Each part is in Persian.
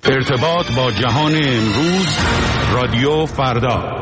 ارتباط با جهان امروز، رادیو فردا.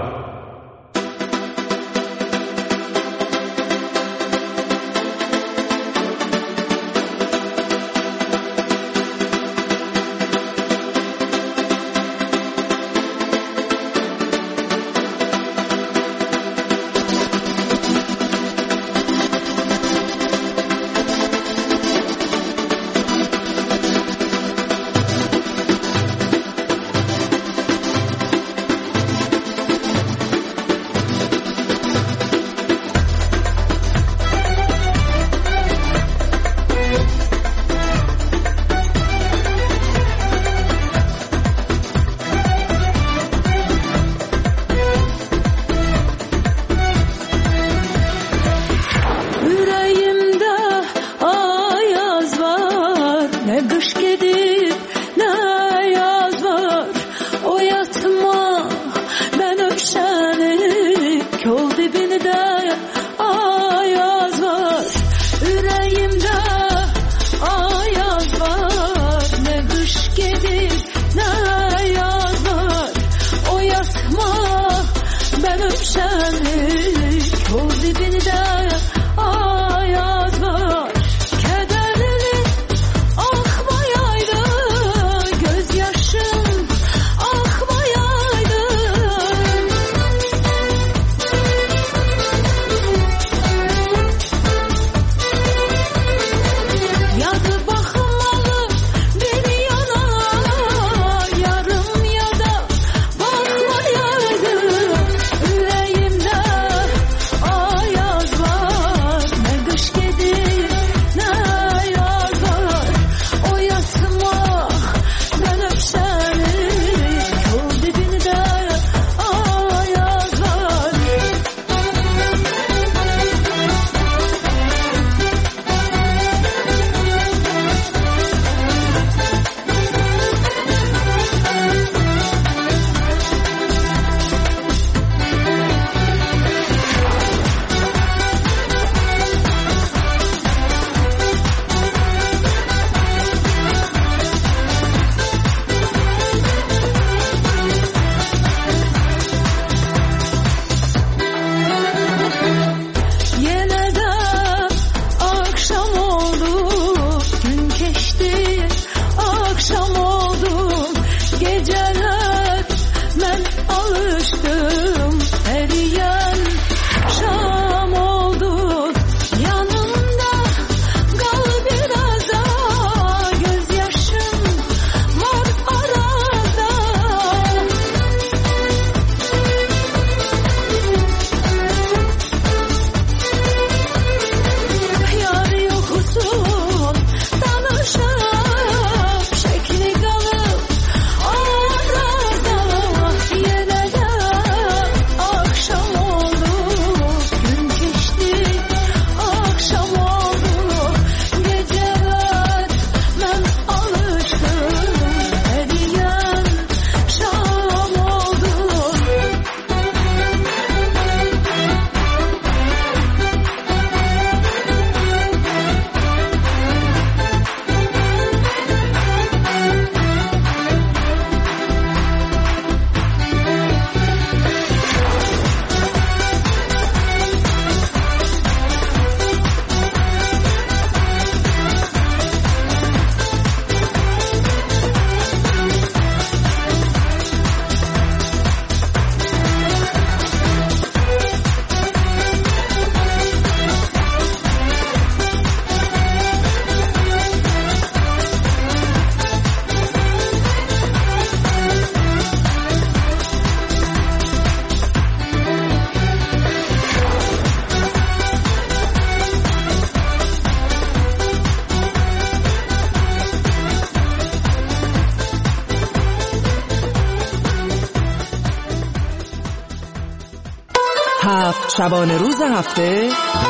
شبانه روز هفته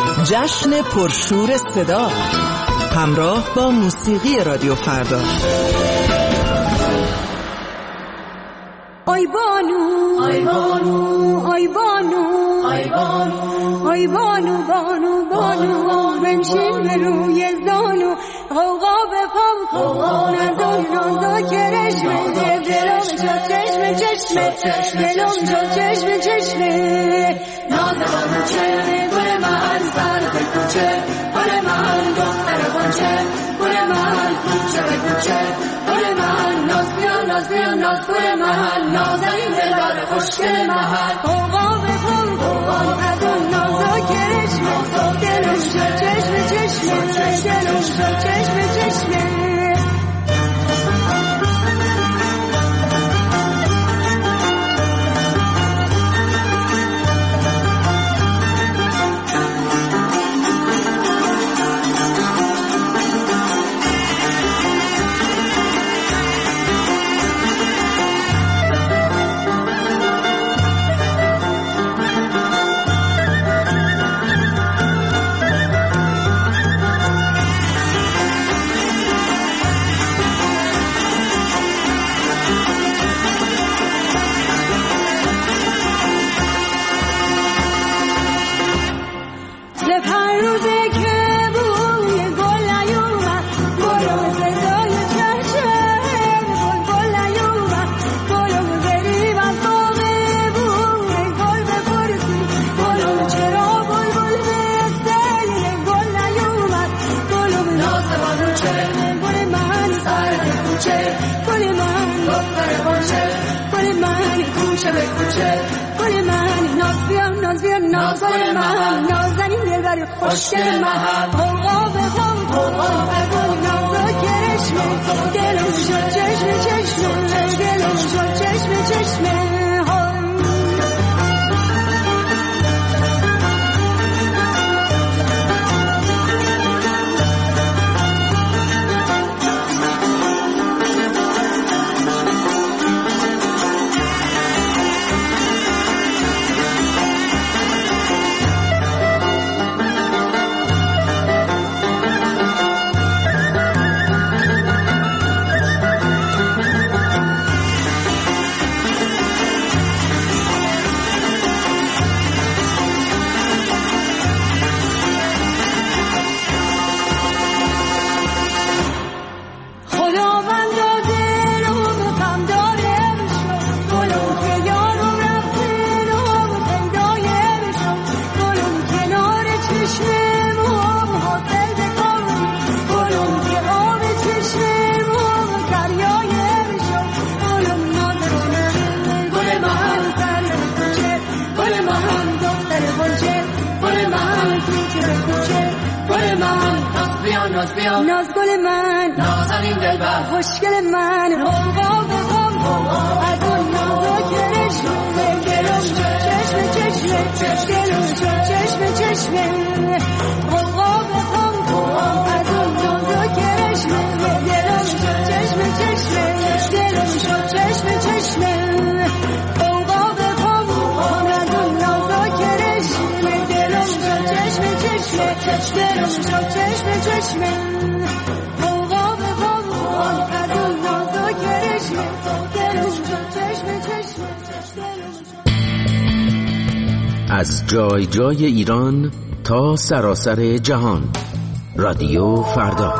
جشن پرشور صدا همراه با موسیقی رادیو فردا. آی بانو آی بانو آی بانو آی بانو آی بانو بانو بانو بنشین به روی زانو غوغا بپام غوغا ندان نازا کرش بده چشمه دلم شد چشمه چشمه نازم چشمه گل من سر به کوچه گل من دختر غنچه گل من کوچه به کوچه گل من ناز بیا ناز بیا ناز گل من نازنین دلبر خوشگل من قوقا بکن قوقا از اون نازا کرشمه دلم شد چشمه چشمه دلم شد چشمه چشمه خوشگل محل قوقا بخون قوقا بخون نازا کرشمه دلم شد چشمه چشمه دلم شد چشمه چشمه ناز گل من نازنین دلبر خوشگل من قوقا بخون قوقا از اون نازا کرشمه دلم شد چشمه چشمه دلم شد چشمه چشمه قوقا بخون قوقا از اون نازا کرشمه دلم شد چشمه چشمه دلم شد چشمه چشمه قوقا بخون قوقا از اون نازا کرشمه دلم شد چشمه چشمه دلم شد چشمه چشمه از جای جای ایران تا سراسر جهان رادیو فردا.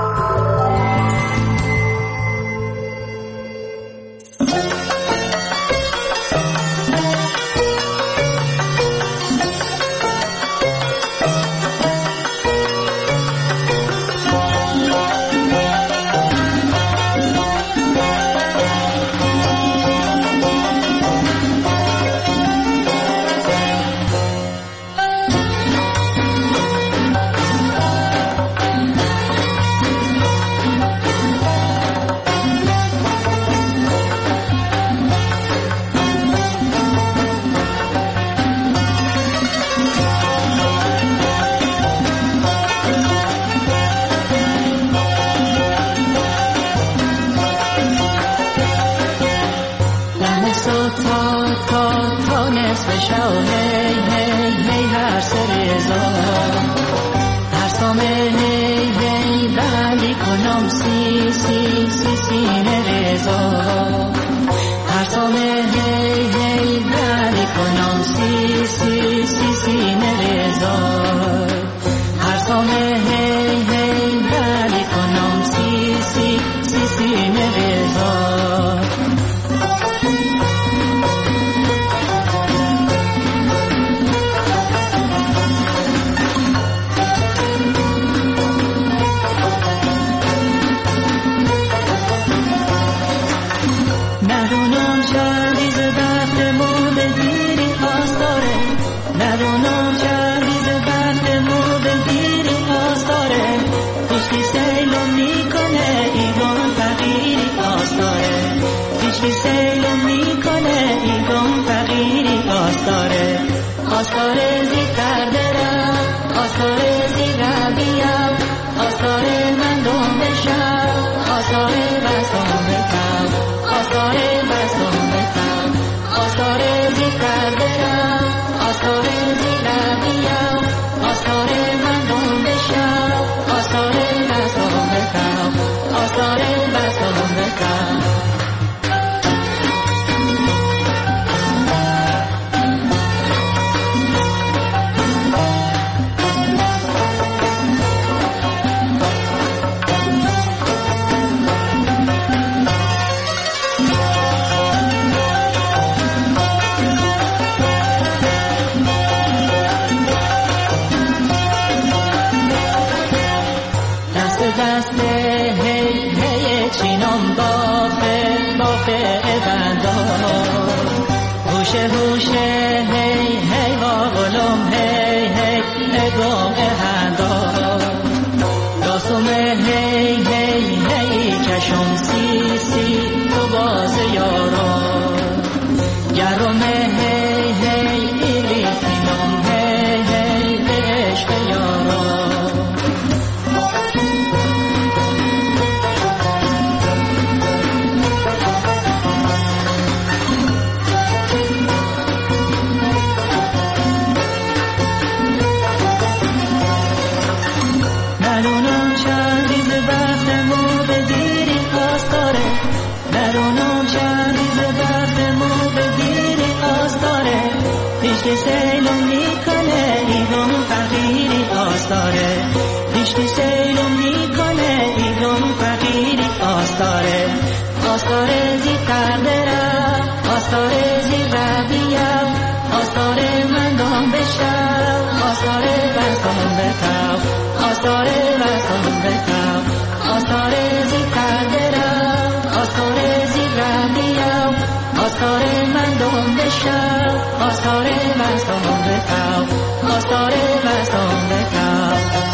آستار زیتر درم آستار زیرا بیام آستار من دوم بشم آستار بستم بکم آستار بستم بکم آستار زیتر درم آستار زیرا بیام آستار من دوم بشم آستار بستم بکم آستار بستم بکم هوشه هی هی واقلم هی هی اگم اهندا داستم هی هی هی چشم سی سی تو باز یاران گرم هی هی ایلی تینم هی هی به عشق یاران سیلم میکنه ایگم فقیری آستاره دیشتی سیلم میکنه ایگم فقیری آستاره آستاره زیتر درم آستاره زیرا بیام آستاره من دوم بشم آستاره بستم بکم آستاره بستم بکم آستاره زیتر درم آستاره زیرا بیام آستاره من دوم بشم آستاره بستم بکم آستاره بستم بکم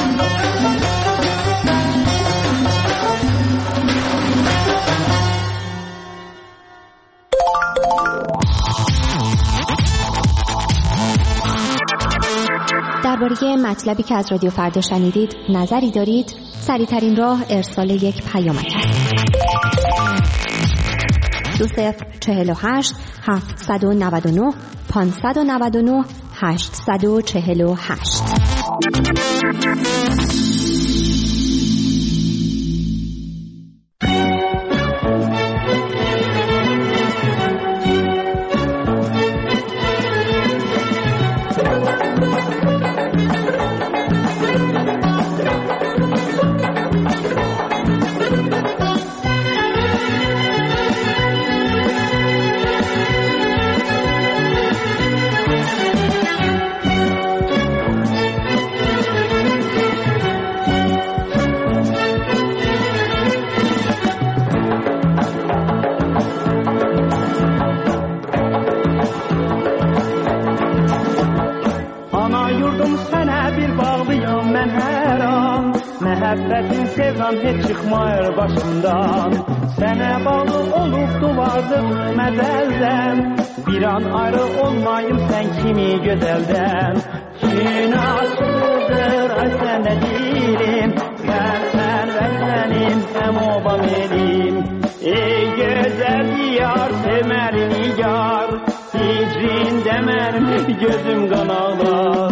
درباره مطلبی که از رادیو فردا شنیدید نظری دارید؟ سریع‌ترین راه ارسال یک پیامک است. 2048 799 599 848. Hep çıkmayır başımdan Sene bağlı olup duvardım medelden Bir an ayrı olmayım sen kimi gözelden Gün açıldır ay sen de değilim Sen ve senin hem obam elim Ey güzel diyar semerini yar Hicrin demerim gözüm kan ağlar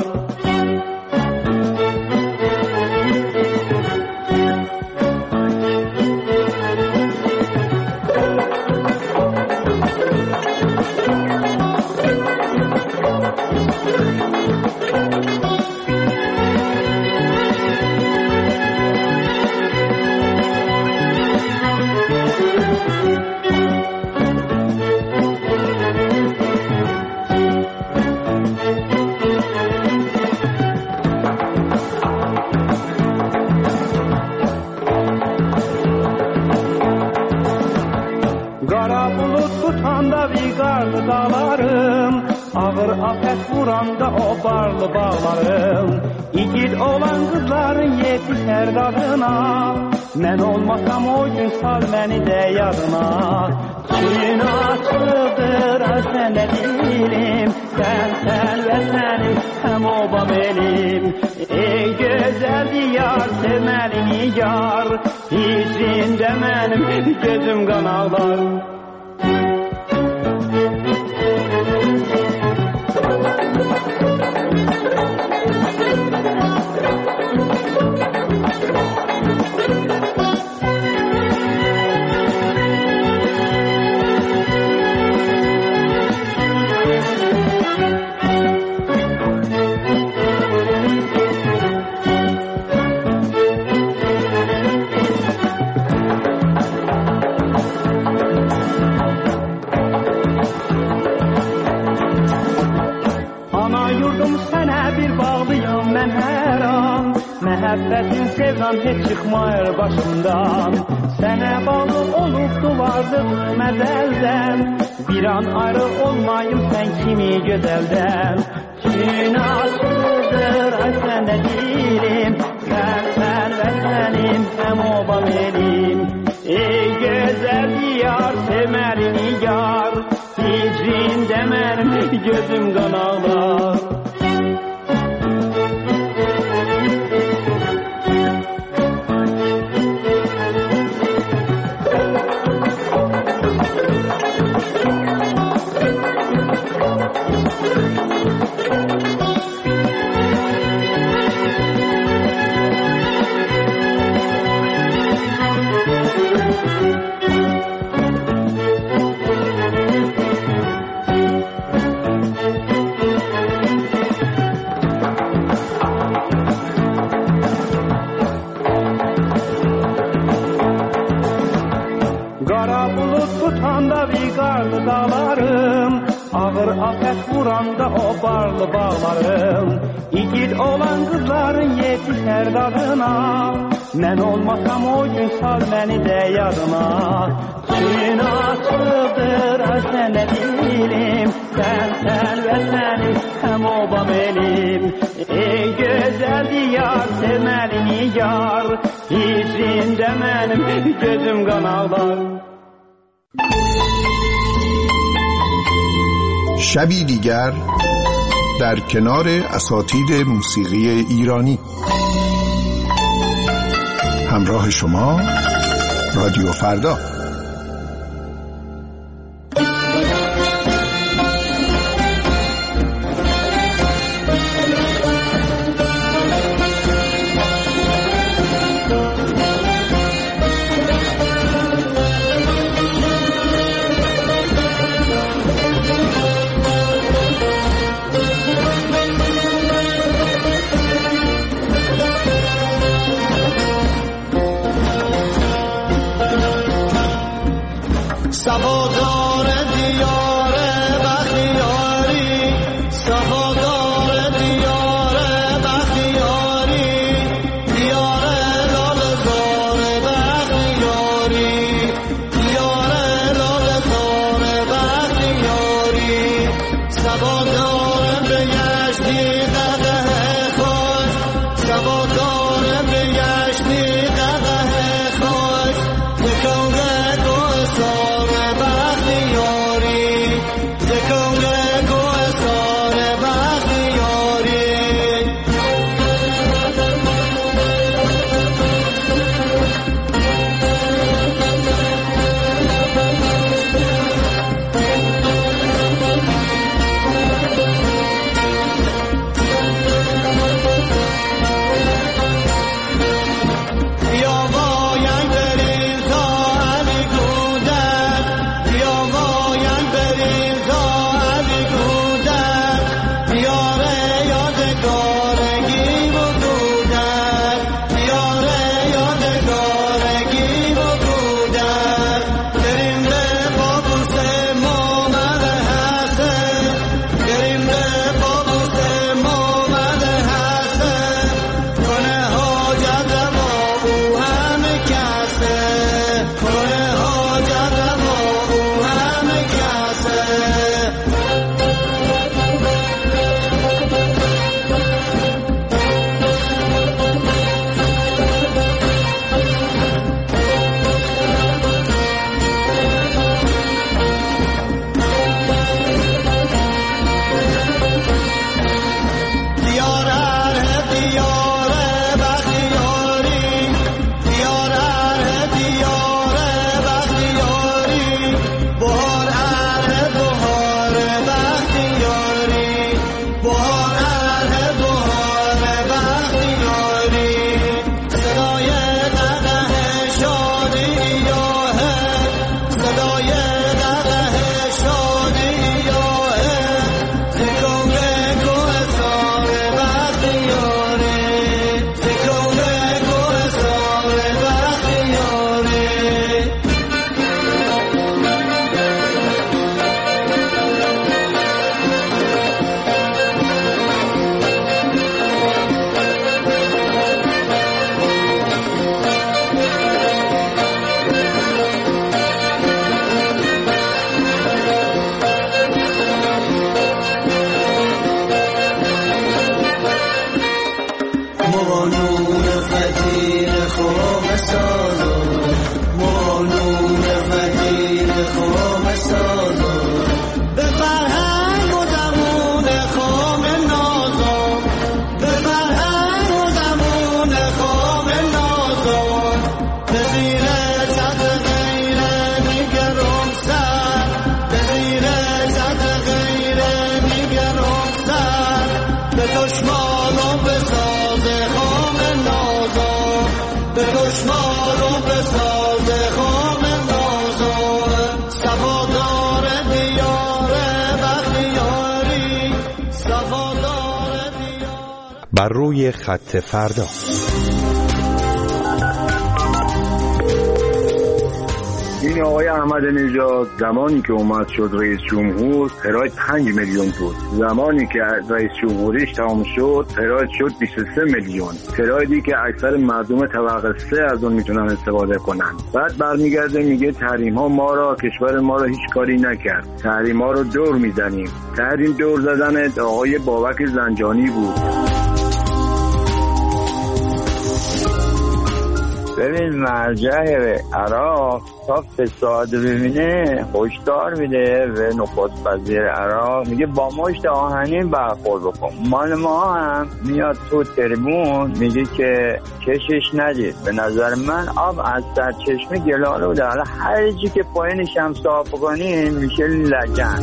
Afet vuranda o barlı bağlarım İgid olan kızların yetişer kadına Men olmasam o gün sal beni de yadına Gün açıldır sen de değilim Sen ve senin obam elim. Ey güzel diyar, sevmelini yar, hicrində mənim gözüm qan ağlar. Məhəbbətin sevdan heç çıxmayır başımdan. Sənə bağlı olubdu vardıq məzəldən. Bir an ayrı olmayım sən kimi gözəldən. Gün açıldır ay səndə dilim, sən vətənim həm obam elim. Ey gözəl diyar, sevməlini yar, hicrində mənim gözüm qan ağlar. Ağır afət vuranda o barlı bağlarım, İgid olan qızların yetişər dadına. Mən olmasam o gün sal məni də yadına. Gün açıldır ay sənə dilim, sən vətənim həm obam elim. Ey gözəl diyar, sevməlini yar, hicrində mənim gözüm qan ağlar. شبی دیگر در کنار اساتید موسیقی ایرانی. همراه شما رادیو فردا. Sorry. بر روی خط فردا. این آقای احمد نژاد زمانی که اومد شد رئیس جمهور تراید 5 میلیون بود، زمانی که رئیس جمهوریش تمام شد تراید شد 23 میلیون، ترایدی که اکثر مردم طبقه 3 از اون میتونن استفاده کنن. بعد برمیگرده میگه تحریم ها ما را، کشور ما را هیچ کاری نکرد، تحریم ها رو دور میزنیم. تحریم دور زدن آقای بابک زنجانی بود. ببین مرجع عراق تا فساد ببینه هشدار میده به نخست وزیر عراق، میگه با مشت آهنین برخورد بکن. مال ما هم میاد تو تریبون میگه که کشش ندید. به نظر من آب از سرچشمه گلالو ده، حالا هر چی که پایینش هم صاف کنین میشه لجن.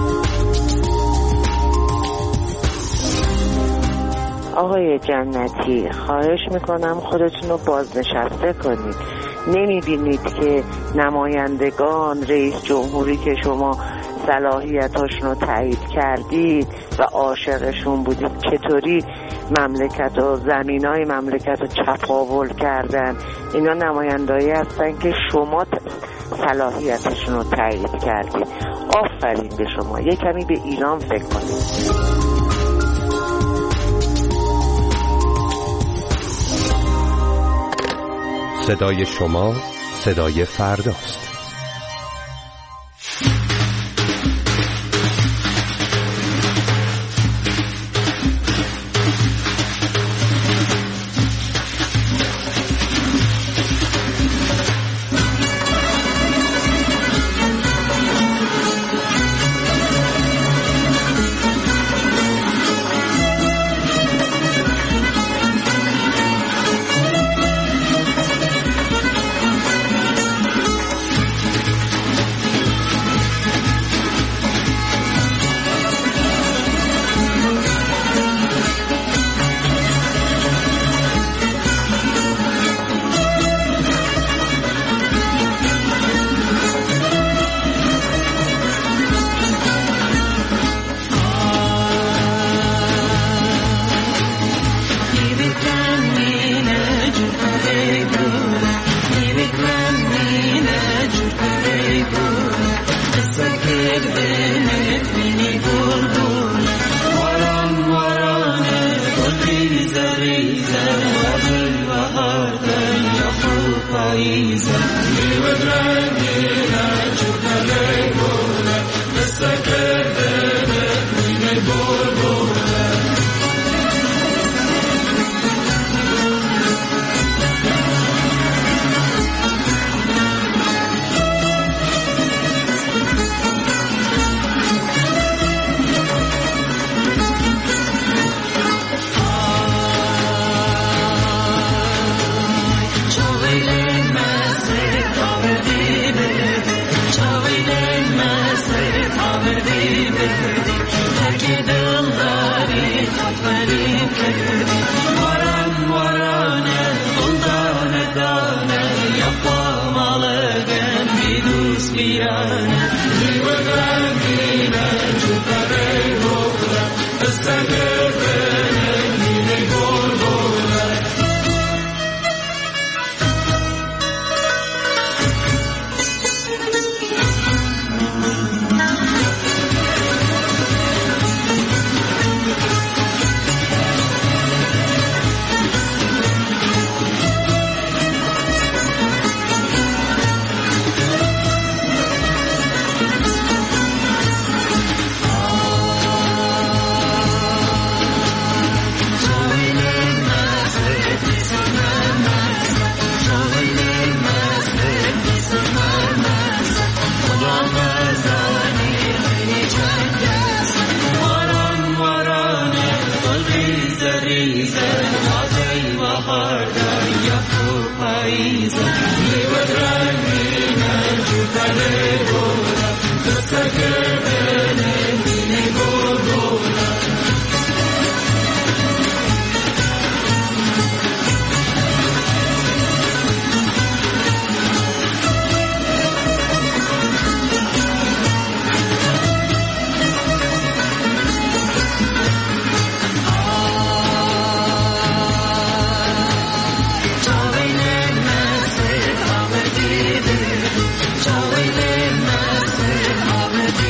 آقای جنتی خواهش میکنم خودتون رو بازنشسته کنید. نمیبینید که نمایندگان رئیس جمهوری که شما صلاحیتاشون رو تایید کردید و عاشقشون بودید چطوری مملکت و زمینای مملکت رو چپاول کردن؟ اینا نمایندهایی هستن که شما صلاحیتشون رو تایید کردید. آفرین به شما. یه کمی به ایران فکر کنید. صدای شما صدای فرداست.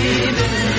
حبيب